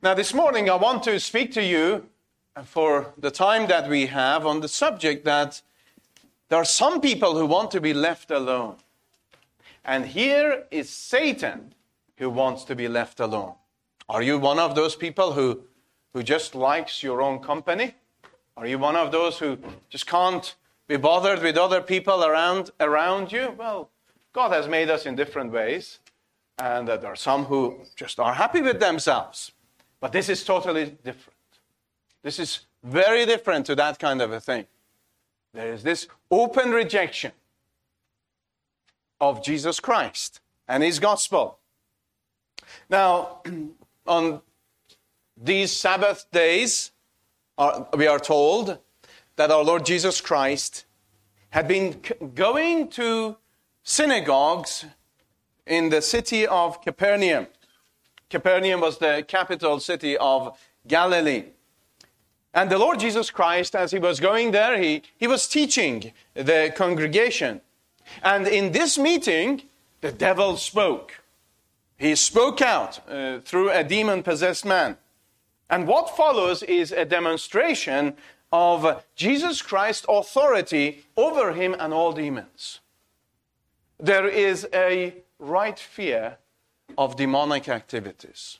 Now, this morning, I want to speak to you for the time that we have on the subject that there are some people who want to be left alone. And here is Satan who wants to be left alone. Are you one of those people who just likes your own company? Are you one of those who just can't be bothered with other people around you? Well, God has made us in different ways. And there are some who just are happy with themselves. But this is totally different. This is very different to that kind of a thing. There is this open rejection of Jesus Christ and His gospel. Now, on these Sabbath days, we are told that our Lord Jesus Christ had been going to synagogues in the city of Capernaum. Capernaum was the capital city of Galilee. And the Lord Jesus Christ, as He was going there, He was teaching the congregation. And in this meeting, the devil spoke. He spoke out through a demon-possessed man. And what follows is a demonstration of Jesus Christ's authority over him and all demons. There is a right fear of demonic activities.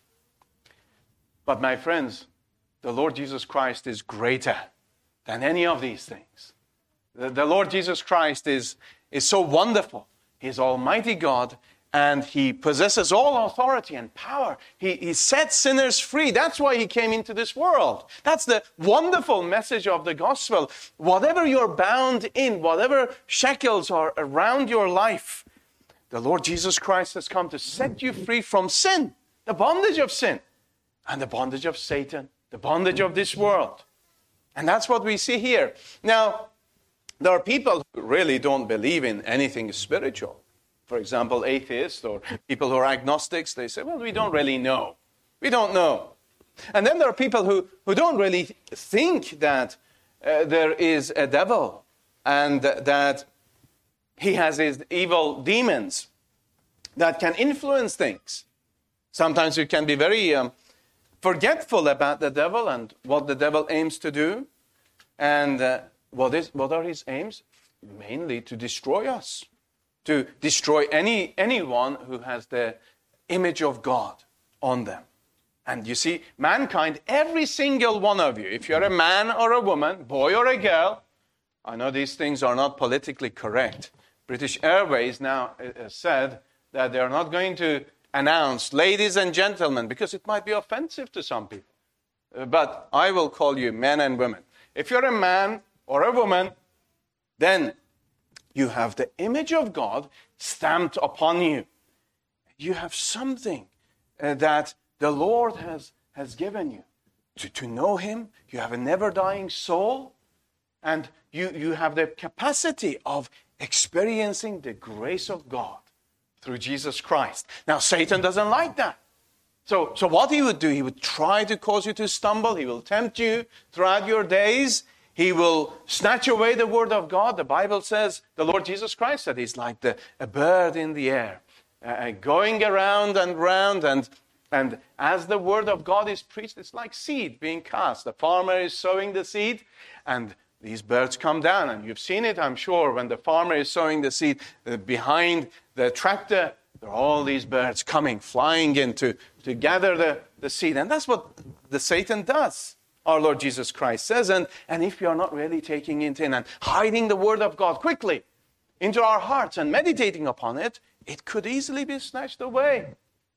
But my friends, the Lord Jesus Christ is greater than any of these things. The Lord Jesus Christ is so wonderful. He is Almighty God, and He possesses all authority and power. He sets sinners free. That's why He came into this world. That's the wonderful message of the gospel. Whatever you're bound in, whatever shackles are around your life, the Lord Jesus Christ has come to set you free from sin, the bondage of sin, and the bondage of Satan, the bondage of this world. And that's what we see here. Now, there are people who really don't believe in anything spiritual. For example, atheists or people who are agnostics, they say, well, we don't really know. We don't know. And then there are people who don't really think that there is a devil and that he has his evil demons that can influence things. Sometimes you can be very forgetful about the devil and what the devil aims to do. And what are his aims? Mainly to destroy us, to destroy anyone who has the image of God on them. And you see, mankind, every single one of you, if you're a man or a woman, boy or a girl, I know these things are not politically correct. British Airways now said that they're not going to announce ladies and gentlemen because it might be offensive to some people. But I will call you men and women. If you're a man or a woman, then you have the image of God stamped upon you. You have something that the Lord has given you. To know Him, you have a never-dying soul, and you have the capacity of experiencing the grace of God through Jesus Christ. Now, Satan doesn't like that. So what he would do, he would try to cause you to stumble. He will tempt you throughout your days. He will snatch away the word of God. The Bible says, the Lord Jesus Christ said, He's like a bird in the air, going around and round. And as the word of God is preached, it's like seed being cast. The farmer is sowing the seed, and these birds come down. And you've seen it, I'm sure, when the farmer is sowing the seed, behind the tractor, there are all these birds coming, flying in to gather the seed. And that's what the Satan does, our Lord Jesus Christ says. And if you're not really taking it in and hiding the word of God quickly into our hearts and meditating upon it, it could easily be snatched away.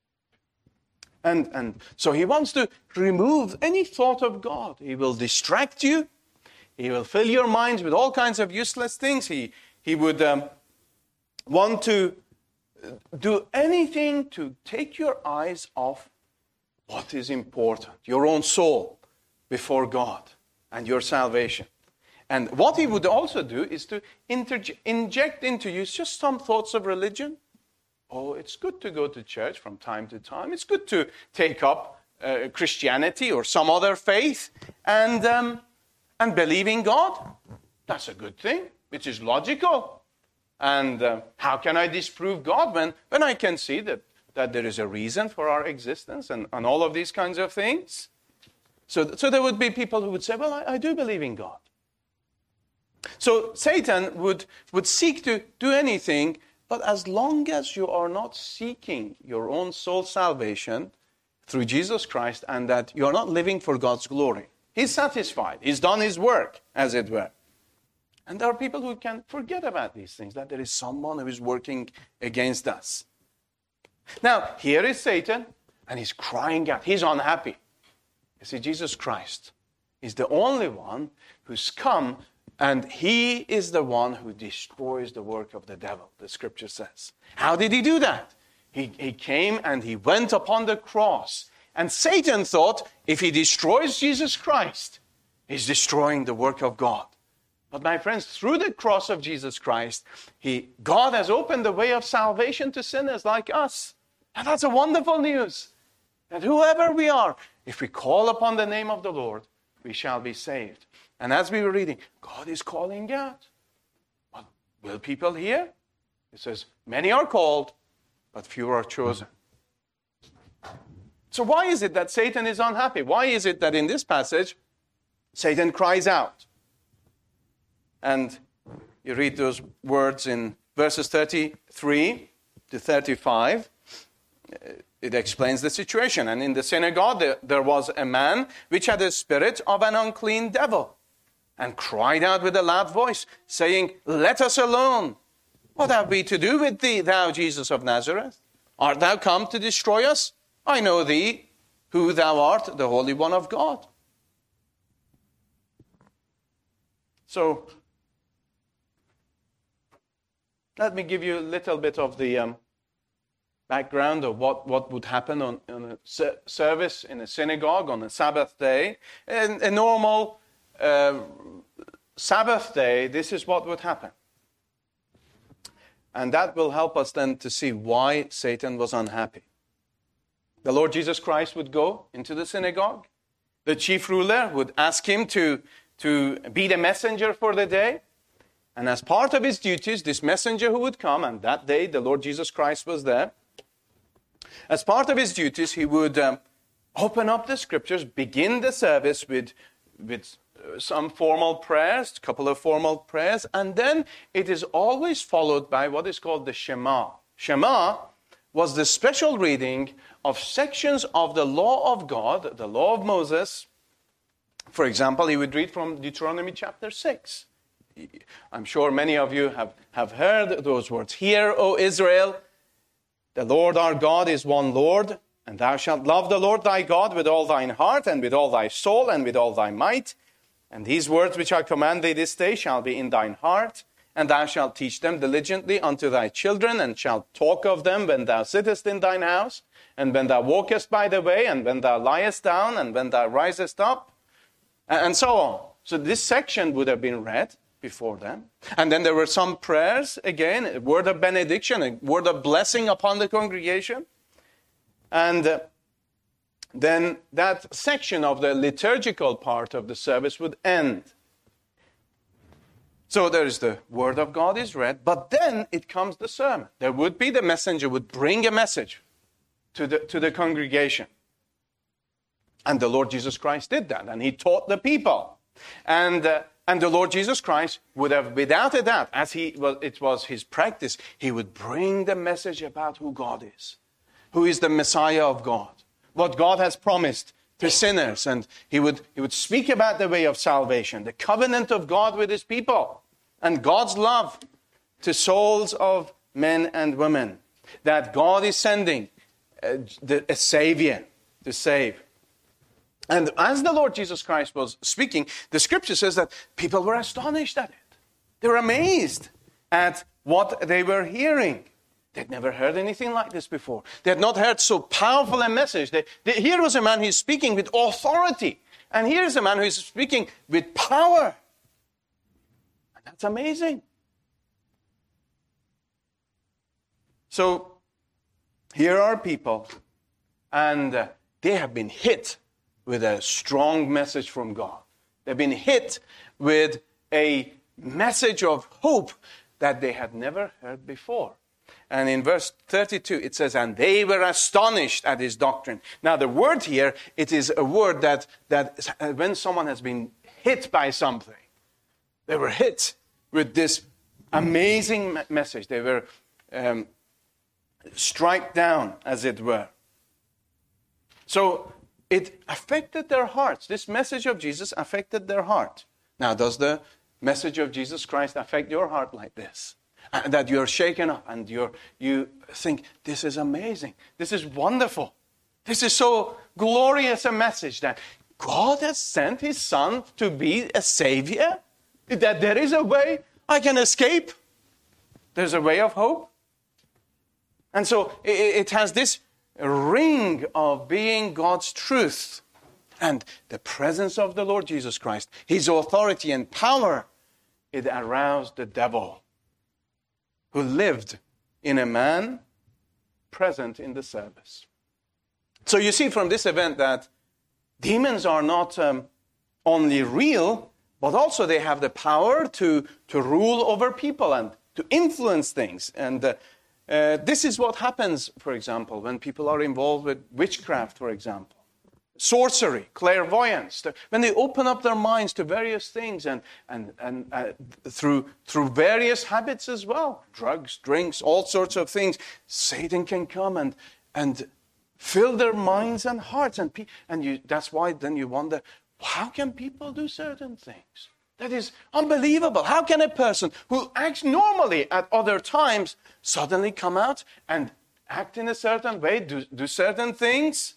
And so he wants to remove any thought of God. He will distract you. He will fill your minds with all kinds of useless things. He would want to do anything to take your eyes off what is important, your own soul before God and your salvation. And what he would also do is to inject into you just some thoughts of religion. Oh, it's good to go to church from time to time. It's good to take up Christianity or some other faith and believe in God. That's a good thing, which is logical. And how can I disprove God when I can see that that there is a reason for our existence and all of these kinds of things. So there would be people who would say, well, I do believe in God. So Satan would seek to do anything, but as long as you are not seeking your own soul salvation through Jesus Christ and that you are not living for God's glory, he's satisfied. He's done his work, as it were. And there are people who can forget about these things, that there is someone who is working against us. Now, here is Satan, and he's crying out. He's unhappy. You see, Jesus Christ is the only one who's come, and he is the one who destroys the work of the devil, the scripture says. How did he do that? He came and he went upon the cross. And Satan thought, if he destroys Jesus Christ, he's destroying the work of God. But my friends, through the cross of Jesus Christ, God has opened the way of salvation to sinners like us. And that's a wonderful news. That whoever we are, if we call upon the name of the Lord, we shall be saved. And as we were reading, God is calling out. But will people hear? It says, many are called, but few are chosen. So why is it that Satan is unhappy? Why is it that in this passage, Satan cries out? And you read those words in verses 33 to 35. It explains the situation. And in the synagogue, there was a man which had a spirit of an unclean devil, and cried out with a loud voice, saying, let us alone. What have we to do with thee, thou Jesus of Nazareth? Art thou come to destroy us? I know thee, who thou art, the Holy One of God. So, let me give you a little bit of the background of what would happen on a service in a synagogue on a Sabbath day. In a normal Sabbath day, this is what would happen. And that will help us then to see why Satan was unhappy. The Lord Jesus Christ would go into the synagogue. The chief ruler would ask him to be the messenger for the day. And as part of his duties, this messenger who would come, and that day the Lord Jesus Christ was there, as part of his duties, he would open up the scriptures, begin the service with some formal prayers, a couple of formal prayers, and then it is always followed by what is called the Shema. Shema was the special reading of sections of the law of God, the law of Moses. For example, he would read from Deuteronomy chapter 6. I'm sure many of you have heard those words. Hear, O Israel, the Lord our God is one Lord, and thou shalt love the Lord thy God with all thine heart, and with all thy soul, and with all thy might. And these words which I command thee this day shall be in thine heart, and thou shalt teach them diligently unto thy children, and shalt talk of them when thou sittest in thine house, and when thou walkest by the way, and when thou liest down, and when thou risest up, and so on. So this section would have been read before them. And then there were some prayers, again, a word of benediction, a word of blessing upon the congregation. And then that section of the liturgical part of the service would end. So there is the word of God is read, but then it comes the sermon. There would be the messenger would bring a message to the congregation. And the Lord Jesus Christ did that, and he taught the people. And the Lord Jesus Christ would have, without a doubt, it was his practice, he would bring the message about who God is, who is the Messiah of God, what God has promised to sinners. And he would speak about the way of salvation, the covenant of God with his people, and God's love to souls of men and women, that God is sending a Savior to save. And as the Lord Jesus Christ was speaking, the scripture says that people were astonished at it. They were amazed at what they were hearing. They'd never heard anything like this before. They had not heard so powerful a message. Here was a man who's speaking with authority. And here's a man who's speaking with power. And that's amazing. So, here are people, and they have been hit with a strong message from God. They've been hit with a message of hope that they had never heard before. And in verse 32, it says, and they were astonished at his doctrine. Now, the word here, it is a word that when someone has been hit by something, they were hit with this amazing message. They were struck down, as it were. So it affected their hearts. This message of Jesus affected their heart. Now, does the message of Jesus Christ affect your heart like this? That you're shaken up and you think, this is amazing. This is wonderful. This is so glorious a message that God has sent his Son to be a Savior. That there is a way I can escape. There's a way of hope. And so it has this ring of being God's truth. And the presence of the Lord Jesus Christ, his authority and power, it aroused the devil who lived in a man present in the service. So you see from this event that demons are not only real, but also they have the power to rule over people and to influence things. And this is what happens, for example, when people are involved with witchcraft, for example. Sorcery, clairvoyance, when they open up their minds to various things and through various habits as well, drugs, drinks, all sorts of things, Satan can come and fill their minds and hearts, that's why then you wonder, how can people do certain things? That is unbelievable. How can a person who acts normally at other times suddenly come out and act in a certain way, do certain things?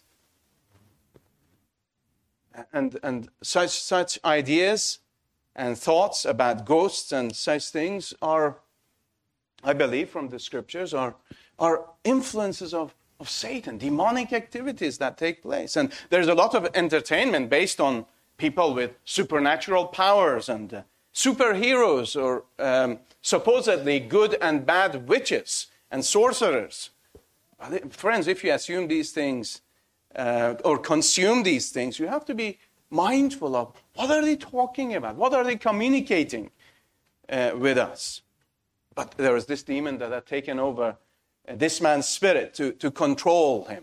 And such ideas and thoughts about ghosts and such things are, I believe from the scriptures, are influences of Satan, demonic activities that take place. And there's a lot of entertainment based on people with supernatural powers and superheroes or supposedly good and bad witches and sorcerers. Friends, if you assume these things or consume these things, you have to be mindful of what are they talking about? What are they communicating with us? But there was this demon that had taken over this man's spirit to control him.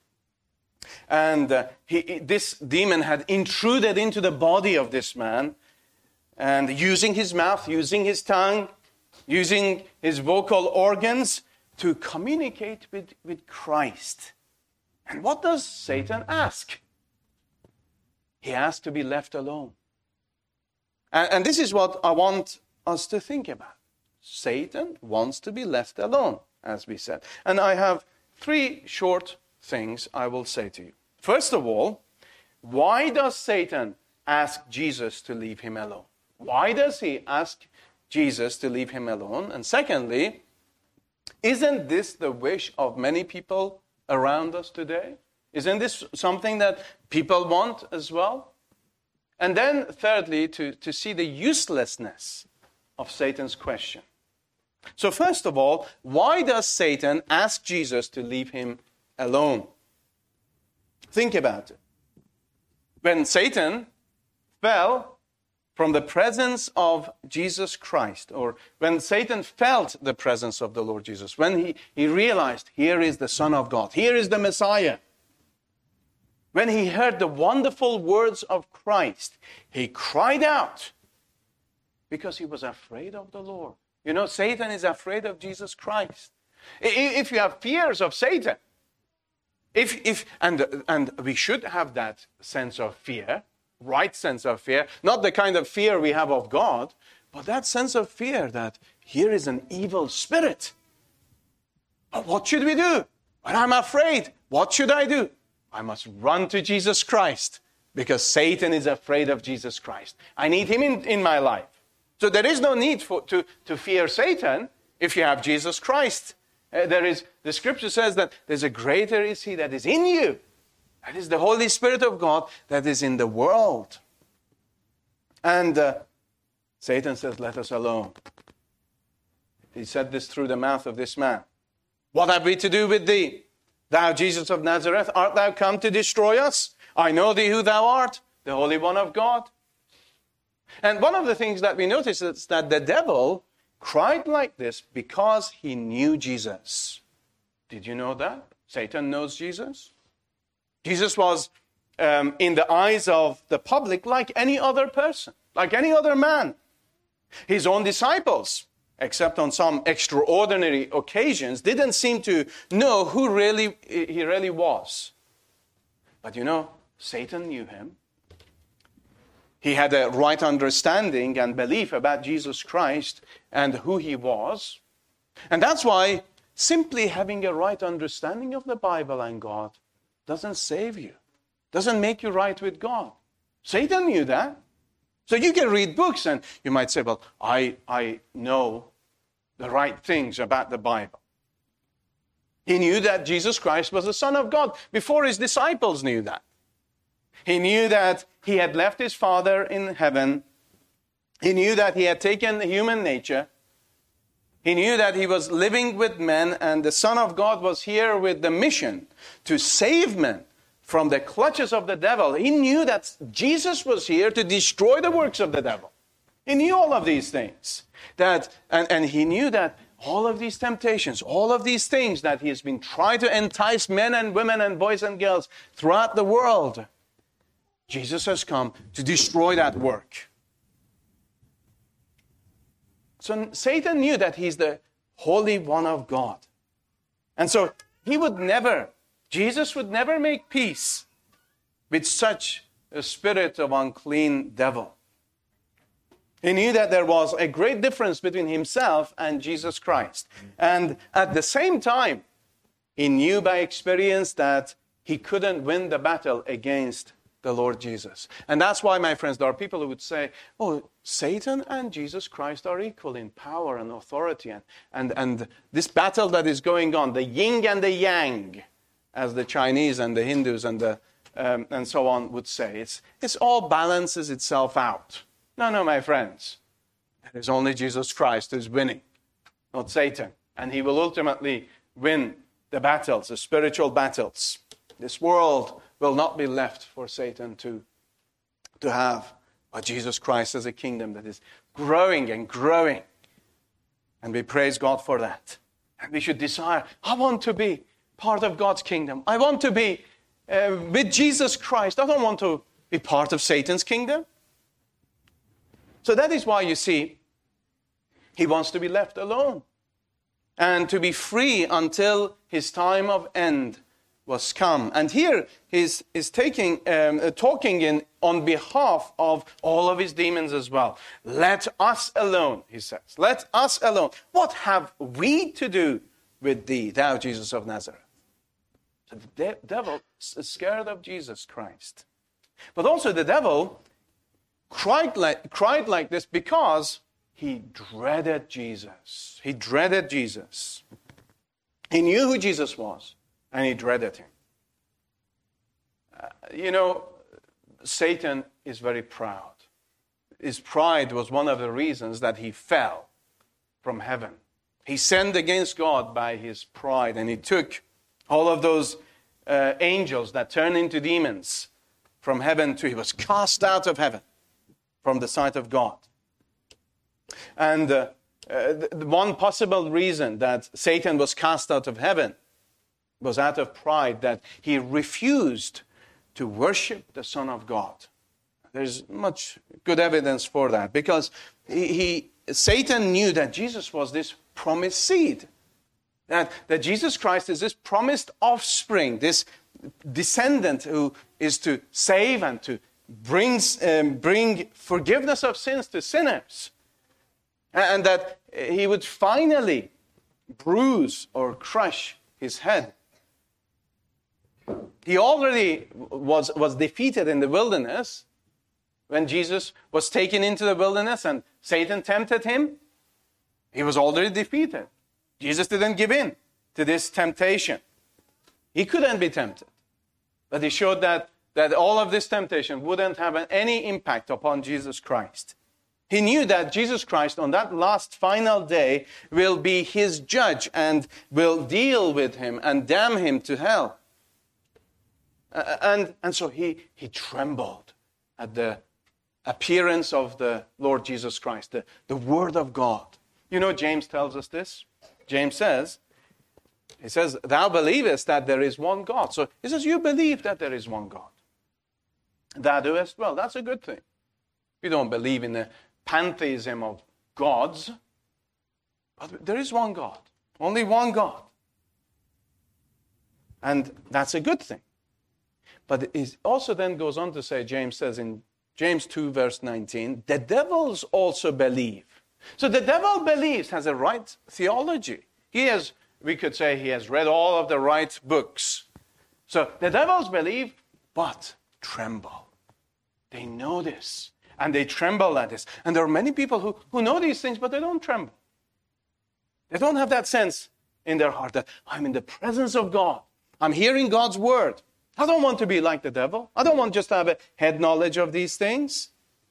And this demon had intruded into the body of this man, and using his mouth, using his tongue, using his vocal organs to communicate with Christ. And what does Satan ask? He asks to be left alone. And this is what I want us to think about. Satan wants to be left alone, as we said. And I have 3 short things I will say to you. First of all, why does Satan ask Jesus to leave him alone? Why does he ask Jesus to leave him alone? And secondly, isn't this the wish of many people around us today? Isn't this something that people want as well? And then thirdly, to see the uselessness of Satan's question. So first of all, why does Satan ask Jesus to leave him alone? Think about it. When Satan fell from the presence of Jesus Christ, or when Satan felt the presence of the Lord Jesus, when he realized, here is the Son of God, here is the Messiah, when he heard the wonderful words of Christ, he cried out because he was afraid of the Lord. You know, Satan is afraid of Jesus Christ. If you have fears of Satan, and we should have that sense of fear, right sense of fear, not the kind of fear we have of God, but that sense of fear that here is an evil spirit. But what should we do? When I'm afraid, what should I do? I must run to Jesus Christ because Satan is afraid of Jesus Christ. I need him in my life. So there is no need to fear Satan if you have Jesus Christ. The scripture says that there's a greater is he that is in you. That is the Holy Spirit of God that is in the world. And Satan says, let us alone. He said this through the mouth of this man. What have we to do with thee? Thou Jesus of Nazareth, art thou come to destroy us? I know thee who thou art, the Holy One of God. And one of the things that we notice is that the devil cried like this because he knew Jesus. Did you know that? Satan knows Jesus. Jesus was, in the eyes of the public, like any other person, like any other man. His own disciples, except on some extraordinary occasions, didn't seem to know who he really was. But you know, Satan knew him. He had a right understanding and belief about Jesus Christ and who he was. And that's why simply having a right understanding of the Bible and God doesn't save you, doesn't make you right with God. Satan knew that. So you can read books and you might say, well, I know the right things about the Bible. He knew that Jesus Christ was the Son of God before his disciples knew that. He knew that he had left his Father in heaven. He knew that he had taken human nature. He knew that he was living with men, and the Son of God was here with the mission to save men from the clutches of the devil. He knew that Jesus was here to destroy the works of the devil. He knew all of these things. And he knew that all of these temptations, all of these things that he has been trying to entice men and women and boys and girls throughout the world, Jesus has come to destroy that work. So Satan knew that he's the Holy One of God. And so Jesus would never make peace with such a spirit of unclean devil. He knew that there was a great difference between himself and Jesus Christ. And at the same time, he knew by experience that he couldn't win the battle against the Lord Jesus. And that's why, my friends, there are people who would say, oh, Satan and Jesus Christ are equal in power and authority. And this battle that is going on, the yin and the yang, as the Chinese and the Hindus and so on would say, it's all balances itself out. No, my friends. It is only Jesus Christ who's winning, not Satan. And he will ultimately win the battles, the spiritual battles. This world will not be left for Satan to have. But Jesus Christ is a kingdom that is growing and growing. And we praise God for that. And we should desire, I want to be part of God's kingdom. I want to be with Jesus Christ. I don't want to be part of Satan's kingdom. So that is why you see, he wants to be left alone and to be free until his time of end was come. And here he's talking on behalf of all of his demons as well. Let us alone, he says. Let us alone. What have we to do with thee, thou Jesus of Nazareth? So the devil is scared of Jesus Christ. But also the devil cried like this because he dreaded Jesus. He dreaded Jesus. He knew who Jesus was. And he dreaded him. Satan is very proud. His pride was one of the reasons that he fell from heaven. He sinned against God by his pride, and he took all of those angels that turned into demons from heaven he was cast out of heaven from the sight of God. And the one possible reason that Satan was cast out of heaven was out of pride, that he refused to worship the Son of God. There's much good evidence for that, because Satan knew that Jesus was this promised seed, that Jesus Christ is this promised offspring, this descendant who is to save and to bring forgiveness of sins to sinners, and that he would finally bruise or crush his head. He already was defeated in the wilderness when Jesus was taken into the wilderness and Satan tempted him. He was already defeated. Jesus didn't give in to this temptation. He couldn't be tempted. But he showed that all of this temptation wouldn't have any impact upon Jesus Christ. He knew that Jesus Christ on that last final day will be his judge and will deal with him and damn him to hell. And so he trembled at the appearance of the Lord Jesus Christ, the Word of God. You know, James tells us this. James says, he says, thou believest that there is one God. So he says, you believe that there is one God. Thou doest well. That's a good thing. You don't believe in the pantheism of gods, but there is one God. Only one God. And that's a good thing. But it also then goes on to say, James says in James 2 verse 19, the devils also believe. So the devil believes, has a right theology. We could say he has read all of the right books. So the devils believe, but tremble. They know this, and they tremble at this. And there are many people who know these things, but they don't tremble. They don't have that sense in their heart that I'm in the presence of God. I'm hearing God's word. I don't want to be like the devil. I don't want just to have a head knowledge of these things.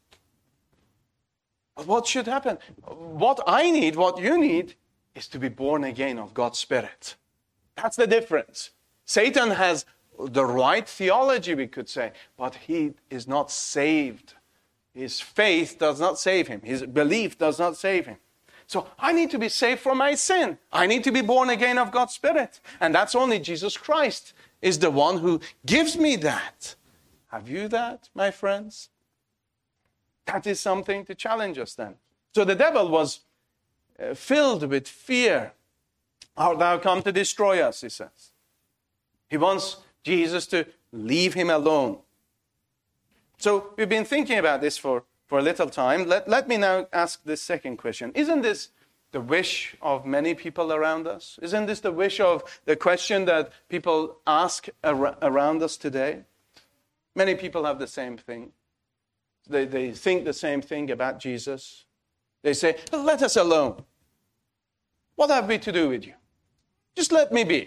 But what should happen? What I need, what you need, is to be born again of God's Spirit. That's the difference. Satan has the right theology, we could say, but he is not saved. His faith does not save him. His belief does not save him. So I need to be saved from my sin. I need to be born again of God's Spirit. And that's only Jesus Christ is the one who gives me that. Have you that, my friends? That is something to challenge us then. So the devil was filled with fear. Art thou come to destroy us, he says. He wants Jesus to leave him alone. So we've been thinking about this for a little time. Let me now ask this second question. Isn't this the wish of many people around us? Isn't this the question that people ask around us today? Many people have the same thing. They think the same thing about Jesus. They say, let us alone. What have we to do with you? Just let me be.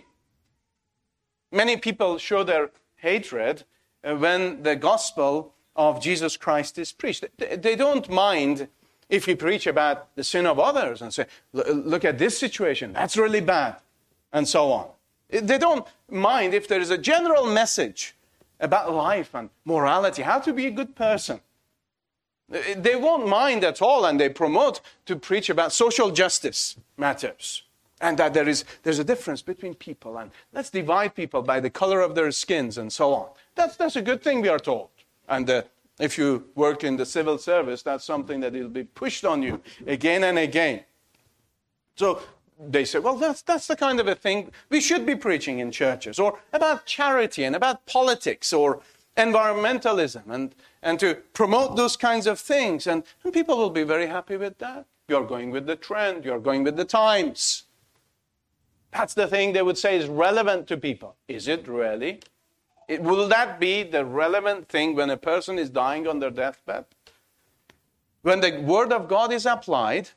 Many people show their hatred when the gospel of Jesus Christ is preached. They don't mind if you preach about the sin of others and say, look at this situation, that's really bad, and so on. They don't mind if there is a general message about life and morality, how to be a good person. They won't mind at all, and they promote to preach about social justice matters. And that there's a difference between people, and let's divide people by the color of their skins and so on. That's a good thing, we are told. And if you work in the civil service, that's something that will be pushed on you again and again. So they say, well, that's the kind of a thing we should be preaching in churches, or about charity and about politics or environmentalism, and to promote those kinds of things. And people will be very happy with that. You're going with the trend. You're going with the times. That's the thing they would say is relevant to people. Is it really? Will that be the relevant thing when a person is dying on their deathbed? When the word of God is applied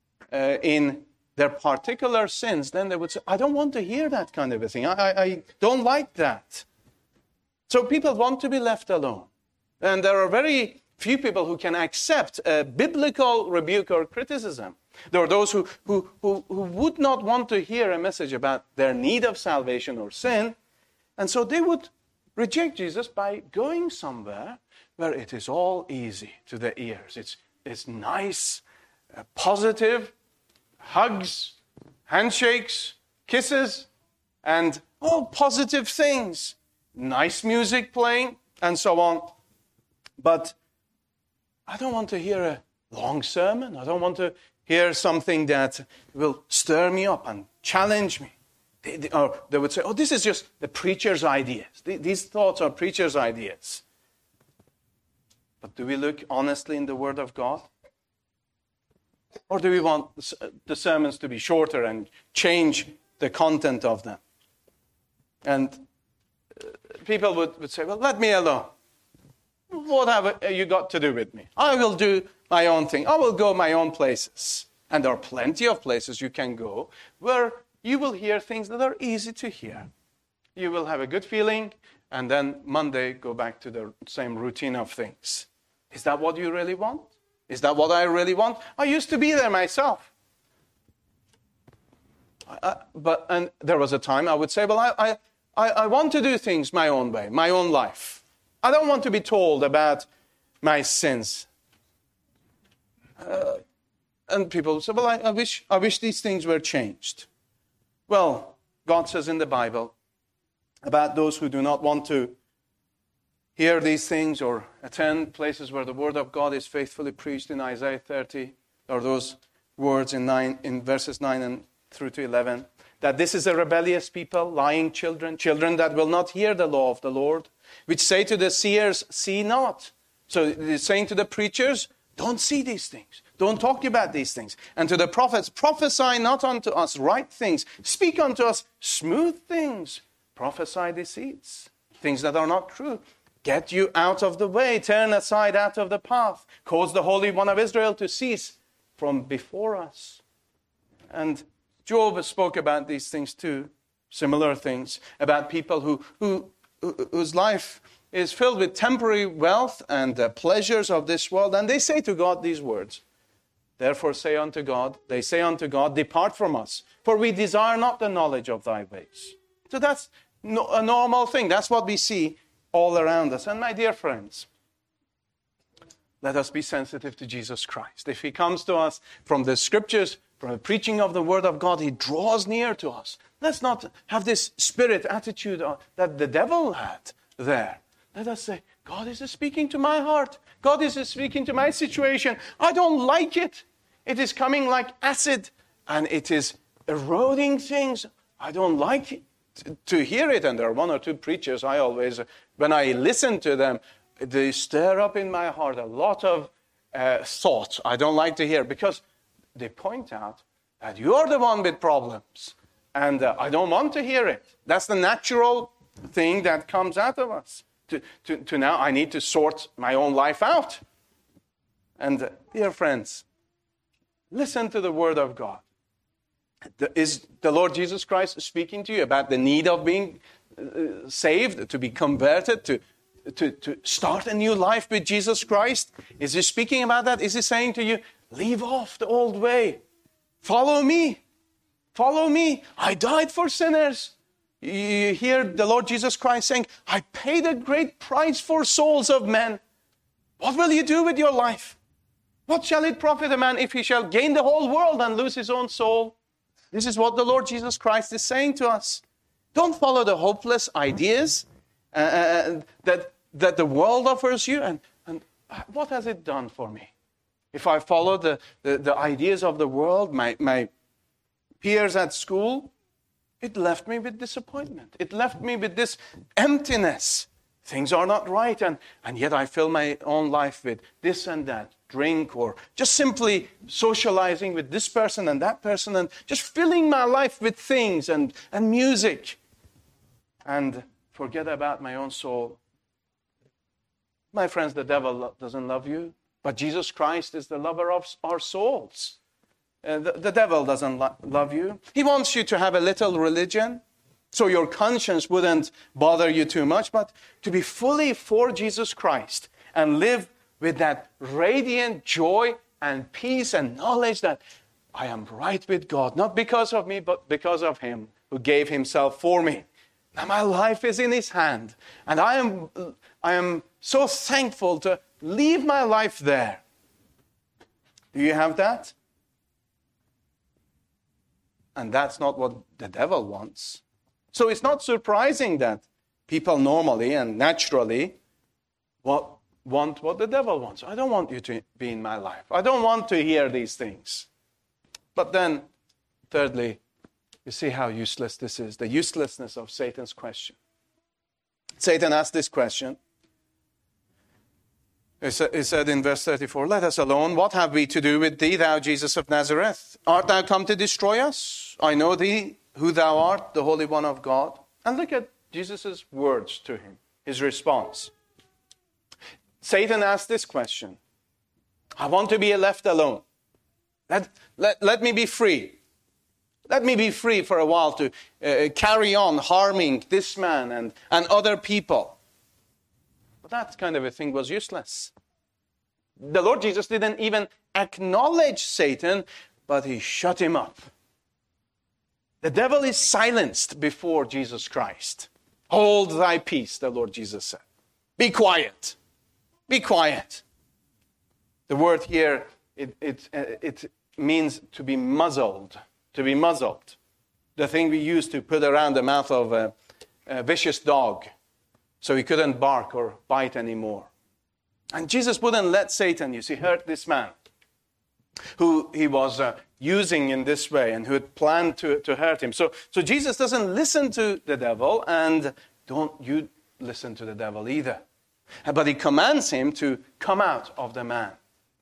in their particular sins, then they would say, I don't want to hear that kind of a thing. I don't like that. So people want to be left alone. And there are very few people who can accept a biblical rebuke or criticism. There are those who would not want to hear a message about their need of salvation or sin. And so they would reject Jesus by going somewhere where it is all easy to the ears. It's nice, positive, hugs, handshakes, kisses, and all positive things. Nice music playing, and so on. But I don't want to hear a long sermon. I don't want to hear something that will stir me up and challenge me. They would say, this is just the preacher's ideas. These thoughts are preacher's ideas. But do we look honestly in the Word of God? Or do we want the sermons to be shorter and change the content of them? And people would say, well, let me alone. What have you got to do with me? I will do my own thing. I will go my own places. And there are plenty of places you can go where you will hear things that are easy to hear. You will have a good feeling, and then Monday go back to the same routine of things. Is that what you really want? Is that what I really want? I used to be there myself. And there was a time I would say, well, I want to do things my own way, my own life. I don't want to be told about my sins. And people say, well, I wish these things were changed. Well, God says in the Bible about those who do not want to hear these things or attend places where the word of God is faithfully preached in Isaiah 30, or those words in verses 9 and through to 11, that this is a rebellious people, lying children that will not hear the law of the Lord, which say to the seers, see not. So it's saying to the preachers, don't see these things. Don't talk about these things. And to the prophets, prophesy not unto us right things. Speak unto us smooth things. Prophesy deceits, things that are not true. Get you out of the way. Turn aside out of the path. Cause the Holy One of Israel to cease from before us. And Job spoke about these things too. Similar things about people whose life is filled with temporary wealth and pleasures of this world. And they say to God these words. Therefore they say unto God, depart from us, for we desire not the knowledge of thy ways. So that's a normal thing. That's what we see all around us. And my dear friends, let us be sensitive to Jesus Christ. If he comes to us from the scriptures, from the preaching of the word of God, he draws near to us. Let's not have this spirit attitude that the devil had there. Let us say, God is speaking to my heart. God is speaking to my situation. I don't like it. It is coming like acid and it is eroding things. I don't like it. To hear it, and there are one or two preachers I always, when I listen to them, they stir up in my heart a lot of thoughts I don't like to hear, because they point out that you're the one with problems, and I don't want to hear it. That's the natural thing that comes out of us. To now, I need to sort my own life out. And dear friends, listen to the word of God. Is the Lord Jesus Christ speaking to you about the need of being saved, to be converted, to start a new life with Jesus Christ? Is he speaking about that? Is he saying to you, leave off the old way. Follow me. Follow me. I died for sinners. You hear the Lord Jesus Christ saying, I paid a great price for souls of men. What will you do with your life? What shall it profit a man if he shall gain the whole world and lose his own soul? This is what the Lord Jesus Christ is saying to us. Don't follow the hopeless ideas that the world offers you. And what has it done for me? If I follow the ideas of the world, my peers at school, it left me with disappointment. It left me with this emptiness. Things are not right, and yet I fill my own life with this and that, drink, or just simply socializing with this person and that person, and just filling my life with things and music, and forget about my own soul. My friends, the devil doesn't love you, but Jesus Christ is the lover of our souls. The devil doesn't love you. He wants you to have a little religion, so your conscience wouldn't bother you too much, but to be fully for Jesus Christ and live with that radiant joy and peace and knowledge that I am right with God, not because of me, but because of him who gave himself for me. Now my life is in his hand, and I am so thankful to leave my life there. Do you have that? And that's not what the devil wants. So it's not surprising that people normally and naturally want what the devil wants. I don't want you to be in my life. I don't want to hear these things. But then, thirdly, you see how useless this is, the uselessness of Satan's question. Satan asked this question. He said in verse 34, let us alone. What have we to do with thee, thou Jesus of Nazareth? Art thou come to destroy us? I know thee, who thou art, the Holy One of God. And look at Jesus' words to him, his response. Satan asked this question. I want to be left alone. Let me be free. Let me be free for a while to carry on harming this man and other people. But that kind of a thing was useless. The Lord Jesus didn't even acknowledge Satan, but he shut him up. The devil is silenced before Jesus Christ. Hold thy peace, the Lord Jesus said. Be quiet. Be quiet. The word here, it means to be muzzled. To be muzzled. The thing we used to put around the mouth of a vicious dog so he couldn't bark or bite anymore. And Jesus wouldn't let Satan, you see, hurt this man who he was using in this way and who had planned to hurt him. So Jesus doesn't listen to the devil, and don't you listen to the devil either. But he commands him to come out of the man.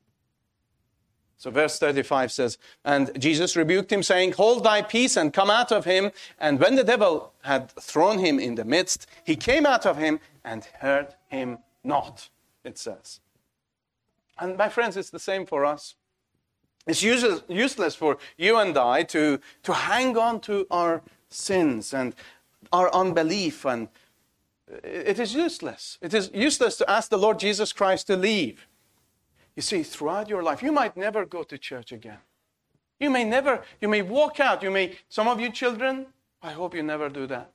So verse 35 says, and Jesus rebuked him, saying, hold thy peace and come out of him. And when the devil had thrown him in the midst, he came out of him and hurt him not, it says. And my friends, it's the same for us. It's useless for you and I to hang on to our sins and our unbelief. And it is useless. It is useless to ask the Lord Jesus Christ to leave. You see, throughout your life, you might never go to church again. You may walk out. Some of you children, I hope you never do that.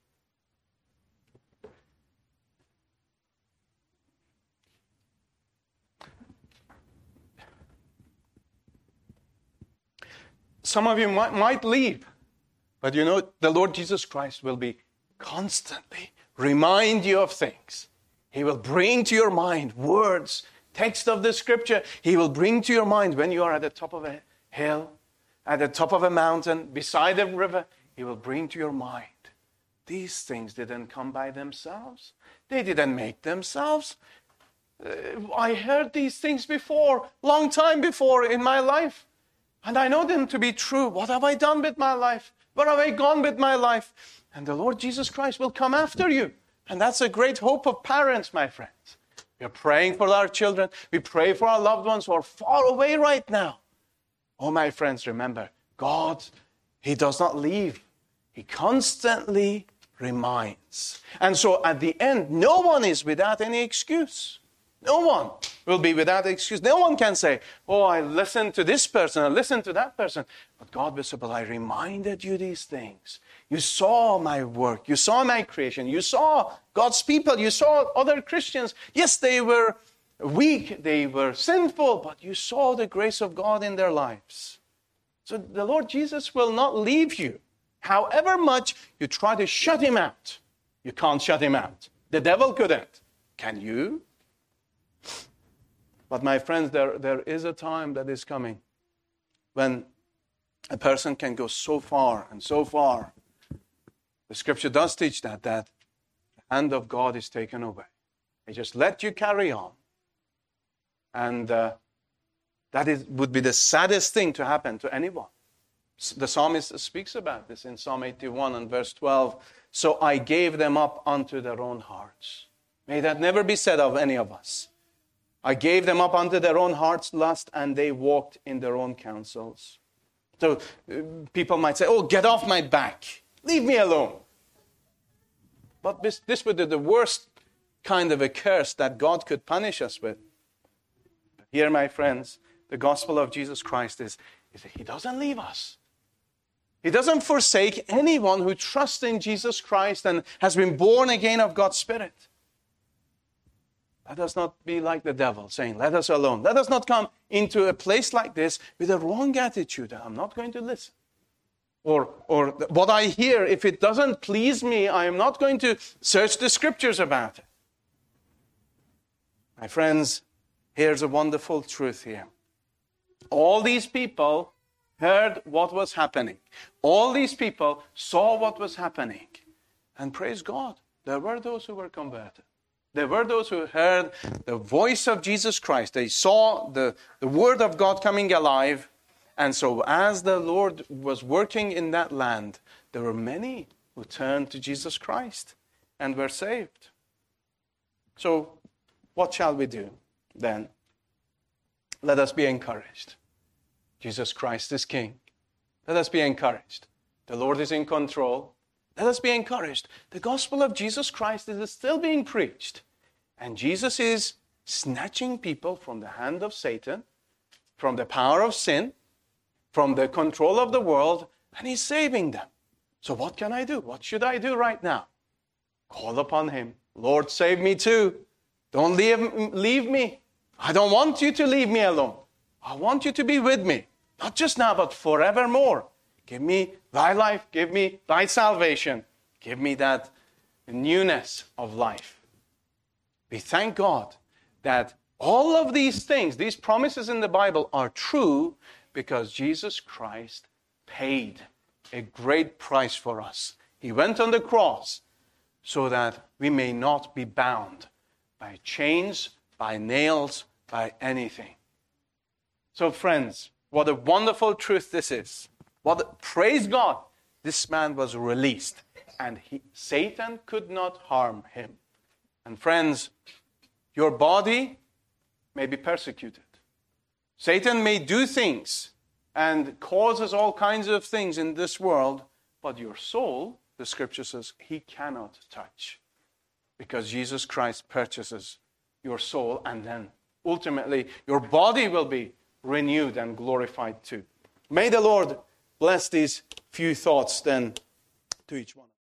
Some of you might leave, but you know, the Lord Jesus Christ will be constantly remind you of things. He will bring to your mind words, text of the scripture. He will bring to your mind when you are at the top of a hill, at the top of a mountain, beside a river. He will bring to your mind. These things didn't come by themselves. They didn't make themselves. I heard these things before, long time before in my life. And I know them to be true. What have I done with my life? Where have I gone with my life? And the Lord Jesus Christ will come after you. And that's a great hope of parents, my friends. We are praying for our children. We pray for our loved ones who are far away right now. Oh, my friends, remember, God, He does not leave. He constantly reminds. And so at the end, no one is without any excuse. No one will be without excuse. No one can say, oh, I listened to this person, I listened to that person. But God will say, but I reminded you these things. You saw my work. You saw my creation. You saw God's people. You saw other Christians. Yes, they were weak. They were sinful. But you saw the grace of God in their lives. So the Lord Jesus will not leave you. However much you try to shut Him out, you can't shut Him out. The devil couldn't. Can you? But my friends, there is a time that is coming when a person can go so far and so far. The scripture does teach that the hand of God is taken away. They just let you carry on. And would be the saddest thing to happen to anyone. The psalmist speaks about this in Psalm 81 and verse 12. So I gave them up unto their own hearts. May that never be said of any of us. I gave them up unto their own heart's lust, and they walked in their own counsels. So people might say, oh, get off my back. Leave me alone. But this would be the worst kind of a curse that God could punish us with. Here, my friends, the gospel of Jesus Christ is that He doesn't leave us. He doesn't forsake anyone who trusts in Jesus Christ and has been born again of God's Spirit. Let us not be like the devil, saying, let us alone. Let us not come into a place like this with a wrong attitude. I'm not going to listen. Or what I hear, if it doesn't please me, I am not going to search the scriptures about it. My friends, here's a wonderful truth here. All these people heard what was happening. All these people saw what was happening. And praise God, there were those who were converted. There were those who heard the voice of Jesus Christ. They saw the word of God coming alive. And so as the Lord was working in that land, there were many who turned to Jesus Christ and were saved. So what shall we do then? Let us be encouraged. Jesus Christ is King. Let us be encouraged. The Lord is in control. Let us be encouraged. The gospel of Jesus Christ is still being preached. And Jesus is snatching people from the hand of Satan, from the power of sin, from the control of the world, and He's saving them. So what can I do? What should I do right now? Call upon Him. Lord, save me too. Don't leave me. I don't want you to leave me alone. I want you to be with me. Not just now, but forevermore. Give me thy life. Give me thy salvation. Give me that newness of life. We thank God that all of these things, these promises in the Bible are true because Jesus Christ paid a great price for us. He went on the cross so that we may not be bound by chains, by nails, by anything. So friends, what a wonderful truth this is. Praise God, this man was released and Satan could not harm him. And friends, your body may be persecuted. Satan may do things and causes all kinds of things in this world, but your soul, the scripture says, he cannot touch because Jesus Christ purchases your soul, and then ultimately your body will be renewed and glorified too. May the Lord bless these few thoughts then to each one.